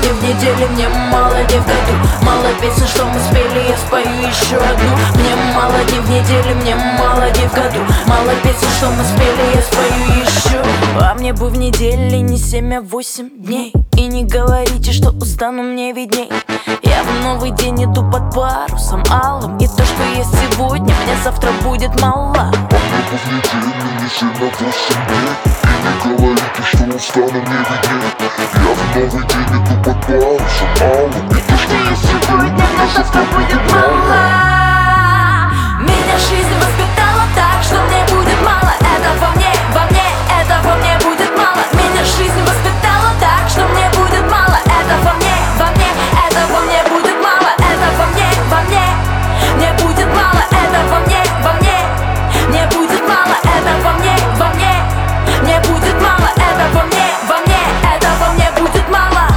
дней в неделю, мне мало дней в году. Мало песен, что мы спели, я спою еще одну. Мне мало дней в неделю, мне мало дней в году. Мало песен, что мы спели, я спою еще. А мне бы в неделе не 7, а 8 дней. И не говорите, что устану, мне видней. Я в новый день иду под парусом алым. И то, что есть сегодня, мне завтра будет мало. В неделю не 7, а 8 дней. И не говорите, что устану, мне видней. Я в новый день иду под парусом алым. И то, что есть сегодня, мне завтра будет мало. Меня жизнь воспитала так, что мне будет мало. Это во мне, это во мне будет мало. Меня жизнь воспитала так, что мне будет мало. Это во мне, это во мне будет мало. Это во мне, мне будет мало. Это во мне, мне будет мало. Это во мне, мне будет мало. Это во мне, это во мне будет мало.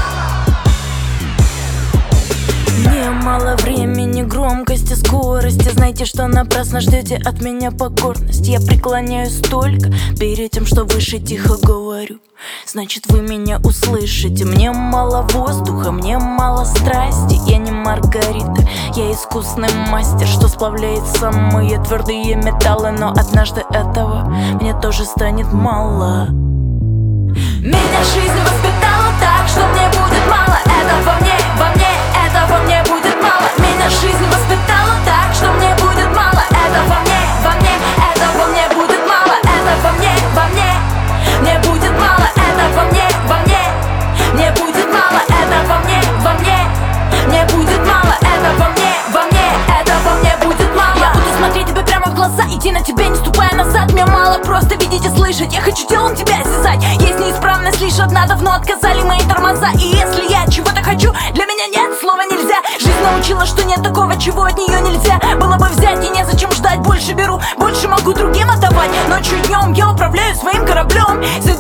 Мне мало времени, громкости, скорости. Знаете, что напрасно ждете от меня покорность. Я преклоняюсь только перед тем, что выше тихо говорю. Значит, вы меня услышите. Мне мало воздуха, мне мало страсти. Я не Маргарита, я искусный мастер, что сплавляет самые твердые металлы. Но однажды этого мне тоже станет мало. Меня жизнь воспитала так, что мне будет мало. Это во мне, это во мне будет мало. Меня жизнь воспитала так, что мне будет мало. Это во мне, это во мне будет мало. Это во мне, мне будет мало. Это во мне, мне будет мало. Это во мне, мне будет мало. Это во мне, это во мне будет мало. Я буду смотреть тебе прямо в глаза, идти на тебя, не ступая назад. Мне мало просто видеть и слышать. Я хочу телом тебя осязать. Есть неисправность лишь одна, давно отказали мои тормоза. И если я чего-то хочу, для меня нет слова нельзя. Жизнь научила, что нет такого, чего от нее нельзя было бы взять. И незачем ждать, больше беру, больше могу другим отдавать. Ночью и днем я управляю своим кораблем.